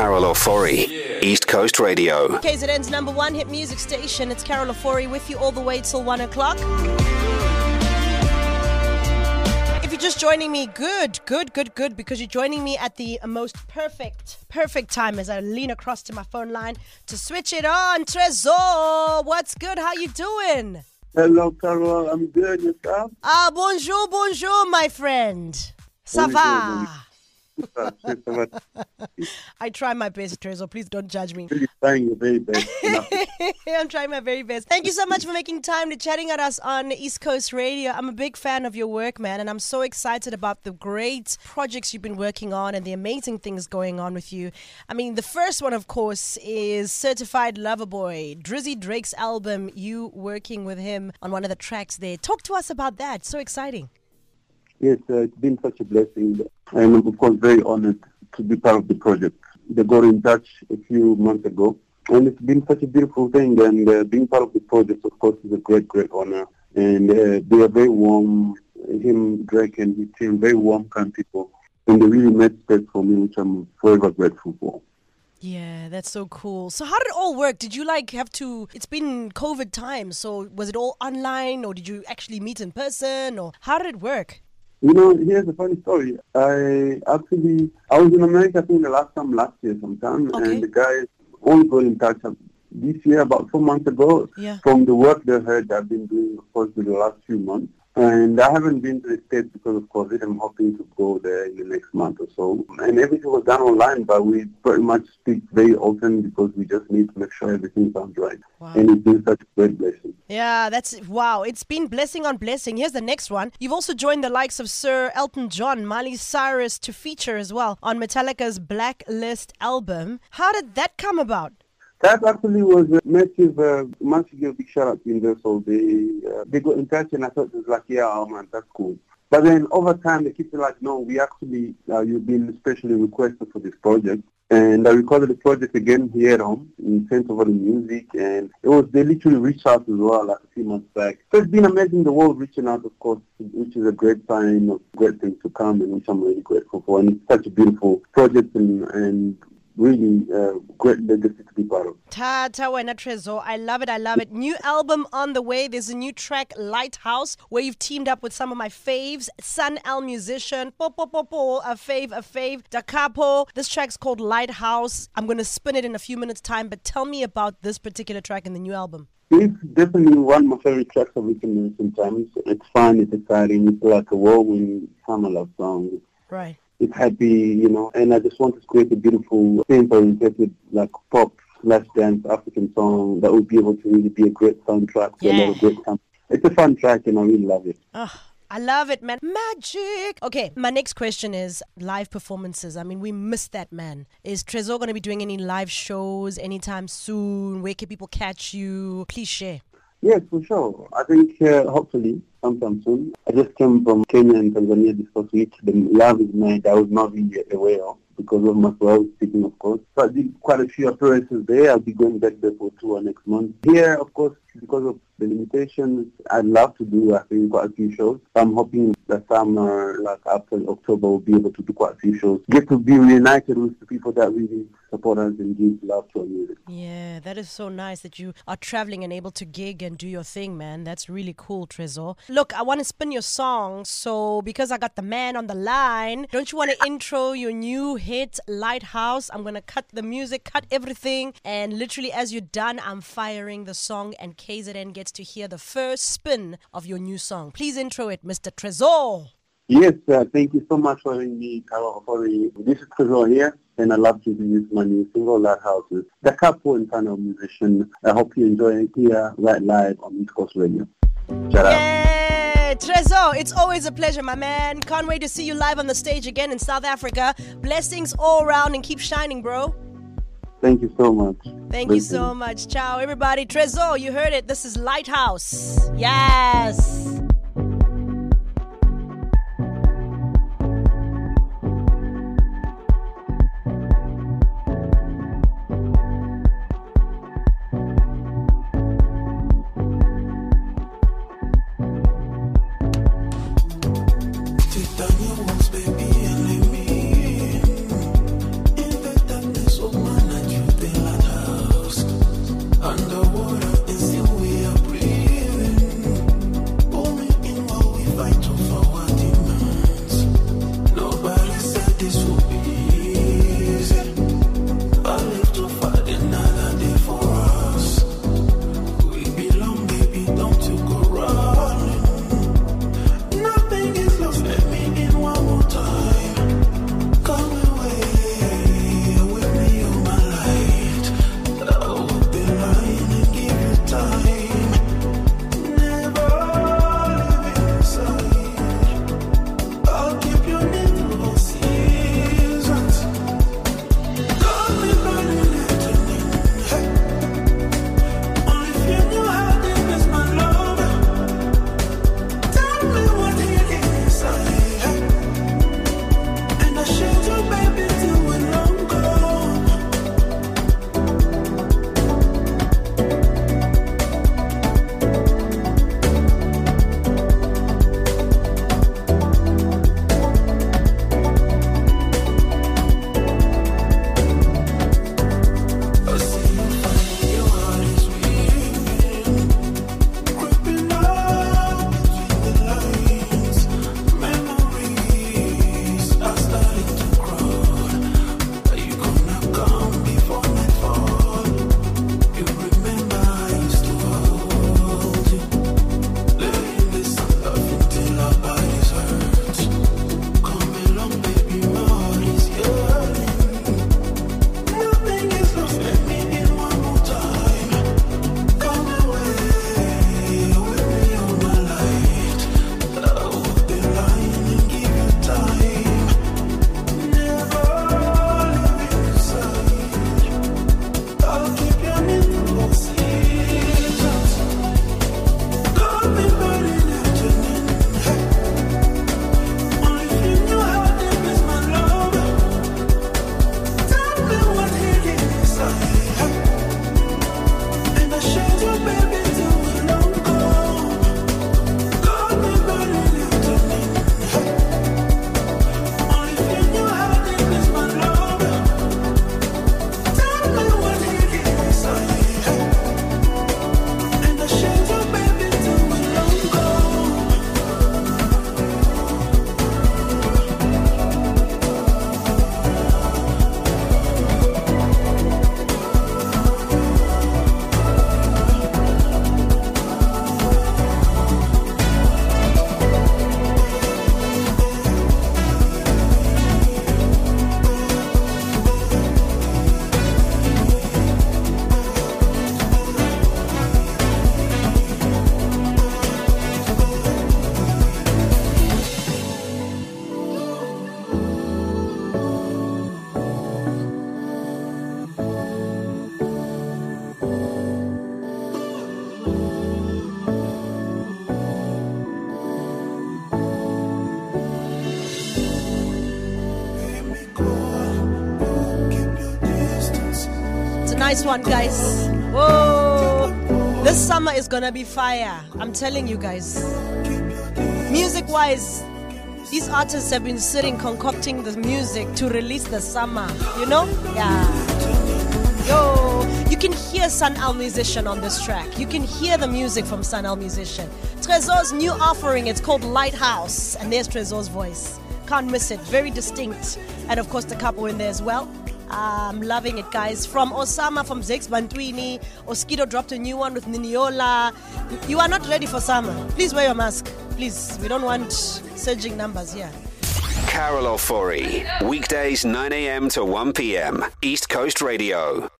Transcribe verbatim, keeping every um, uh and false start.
Carol Ofori, yeah. East Coast Radio. K Z N's number one hit music station. It's Carol Ofori with you all the way till one o'clock. If you're just joining me, good, good, good, good, because you're joining me at the most perfect, perfect time as I lean across to my phone line to switch it on. Trésor, what's good? How you doing? Hello, Carol. I'm good. Yourself? Ah, bonjour, bonjour, my friend. Ça va? I try my best, Trésor. Please don't judge me. You're trying your very best. I'm trying my very best. Thank you so much for making time to chatting at us on East Coast Radio. I'm a big fan of your work, man, and I'm so excited about the great projects you've been working on and the amazing things going on with you. I mean, the first one, of course, is Certified Lover Boy, Drizzy Drake's album, you working with him on one of the tracks there. Talk to us about that. So exciting. Yes, uh, it's been such a blessing. I'm, of course, very honored to be part of the project. They got in touch a few months ago, and it's been such a beautiful thing. And uh, being part of the project, of course, is a great, great honor. And uh, they are very warm, him, Drake, and his team, very warm, kind people. And they really made space for me, which I'm forever grateful for. Yeah, that's so cool. So how did it all work? Did you like have to, it's been COVID time, so was it all online, or did you actually meet in person, or how did it work? You know, here's a funny story. I actually, I was in America, I think, the last time last year sometime, okay. And the guys only got in touch this year, about four months ago, yeah. From the work they heard I've been doing, of course, for the last few months. And I haven't been to the States because of COVID. I'm hoping to go there in the next month or so. And everything was done online, but we pretty much speak very often because we just need to make sure everything sounds right. Wow. And it's been such a great blessing. Yeah, that's, wow. It's been blessing on blessing. Here's the next one. You've also joined the likes of Sir Elton John, Miley Cyrus to feature as well on Metallica's Blacklist album. How did that come about? That actually was a massive, uh, massive big shout out to Universal. They, uh, they got in touch and I thought it was like, yeah, oh man, that's cool. But then over time they keep like, no, we actually, uh, you've been especially requested for this project. And I recorded the project again here at home in Saint over the music, and it was, they literally reached out as well like a few months back. So it's been amazing, the world reaching out, of course, which is a great sign of great things to come, and which I'm really grateful for. And it's such a beautiful project and, and really uh, great legacy to be part of. Tata wena Trésor, I love it, I love it. New album on the way. There's a new track, Lighthouse, where you've teamed up with some of my faves. Sun El Musician, po po po po, a fave, a fave, Da Capo. This track's called Lighthouse. I'm going to spin it in a few minutes' time, but tell me about this particular track in the new album. It's definitely one of my favorite tracks I've written in recent times. It's fun, it's exciting, it's like a whirlwind summer love song. Right. It's happy, you know, and I just want to create a beautiful, simple-oriented, like pop slash dance African song that would be able to really be a great soundtrack for yeah. a lot of great time. It's a fun track and I really love it. Oh, I love it, man. Magic. Okay, my next question is live performances. I mean, we missed that, man. Is Trésor going to be doing any live shows anytime soon? Where can people catch you? Please share. Yes, for sure. I think uh, hopefully sometime soon. I just came from Kenya and Tanzania this first week. The Love is Night, I was not really aware of because of my well speaking, of course. So I did quite a few appearances there. I'll be going back there for tour next month. Here, of course, because of the limitations, I'd love to do, I think, quite a few shows. I'm hoping that summer, like after October, we'll be able to do quite a few shows. Get to be reunited with the people that really support us and give love to our music. Yeah, that is so nice that you are traveling and able to gig and do your thing, man. That's really cool, Trésor. Look, I want to spin your song, so because I got the man on the line, don't you want to intro your new hit, Lighthouse? I'm going to cut the music, cut everything, and literally as you're done, I'm firing the song and K Z N gets to hear the first spin of your new song. Please intro it, Mister Trésor. Yes, uh, thank you so much for having me, Carol. This is Trésor here, and I love to use my new single, Lighthouse. The couple and kind of musician. I hope you enjoy it here, right live on East Coast Radio. Shout out. Yay! Trésor, it's always a pleasure, my man. Can't wait to see you live on the stage again in South Africa. Blessings all around and keep shining, bro. Thank you so much. Thank you so much. Ciao, everybody. Trésor, you heard it. This is Lighthouse. Yes. Take down your walls, baby, and leave me in the darkness of nice one, guys. Whoa. This summer is gonna be fire. I'm telling you guys. Music-wise, these artists have been sitting concocting the music to release the summer. You know? Yeah. Yo, you can hear Sun Al Musician on this track. You can hear the music from Sun Al Musician. Trezor's new offering, it's called Lighthouse. And there's Trezor's voice. Can't miss it. Very distinct. And of course the couple in there as well. I'm loving it, guys. From Osama, from Zex Bantwini. Oskido dropped a new one with Niniola. You are not ready for summer. Please wear your mask. Please. We don't want surging numbers here. Carol Ofori. Weekdays nine a.m. to one p.m. East Coast Radio.